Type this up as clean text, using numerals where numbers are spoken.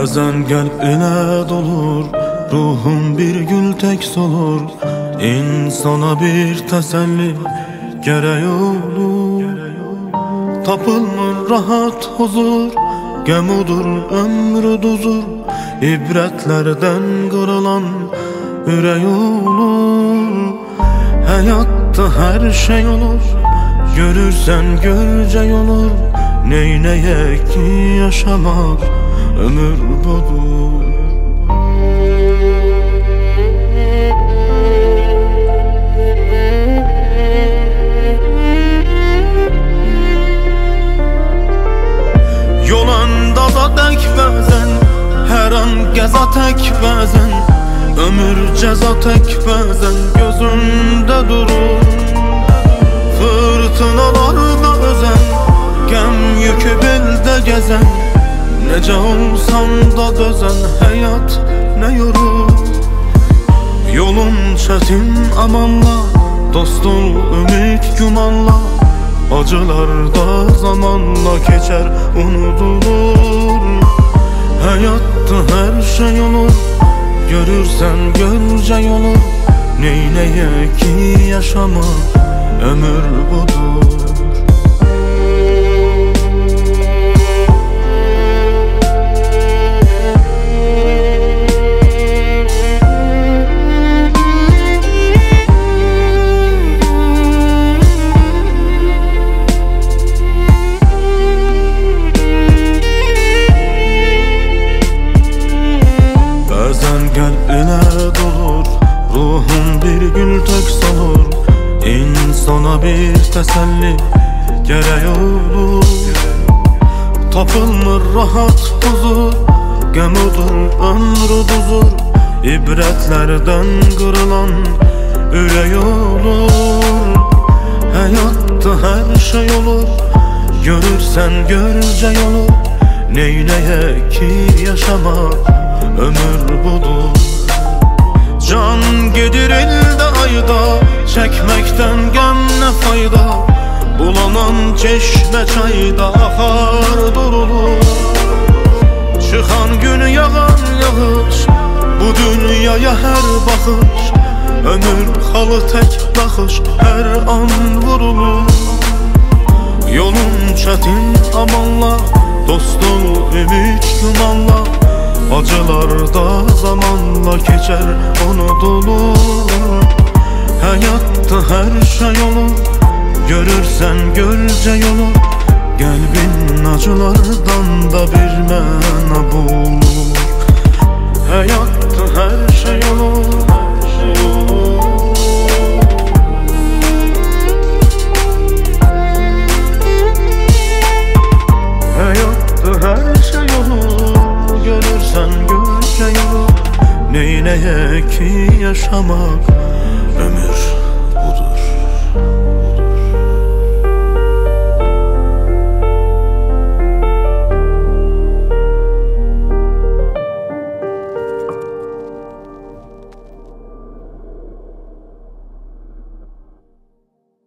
Bazen kalp ile dolur, ruhum bir gül tek solur. İnsana bir teselli gerek olur. Tapılmır rahat huzur, gemudur ömrü duzur. İbretlerden kırılan yürek olur. Hayatta her şey olur, görürsen görce olur. Neyneyek ki yaşamak ömür budur. Yolanda da tek bazen, her an geza tek bazen. Ömür ceza tek bazen gözünde durur. Fırtınalarda özen, gem yükü belde gezen. Nece olsan da dözen, hayat ne yorur. Yolun çetin amanla, dost ol ümit gümanla. Acılar da zamanla geçer unutulur. Hayatta her şey olur, görürsen görce olur. Neyneye ki yaşamak ömür budur. Kalbine dolur, ruhum bir gül tek solur. İnsana bir teselli gerek olur. Tapılmır rahat huzur, gemudur ömrü duzur. İbretlerden kırılan yürek olur. Hayatta her şey olur, görürsen görce olur. Neyneye ki yaşamak ömür budur. Can gelir elde ayda, çekmekten gem ne fayda. Bulanan çeşme çayda akar durulur. Çıkan gün yağan yağış, bu dünyaya her bakış. Ömür halı tek bakış, her an vurulur. Yolun çetin amanla, dost ol ümit gümanla. Acılar da zamanla geçer unutulur. Hayatta her şey olur, görürsen görce olur. Kalbin acılardan da bir mena bulur. Hayatta her şey olur. Hayatta her şey olur, görürsen görce olur. Neyneye ki yaşamak ömür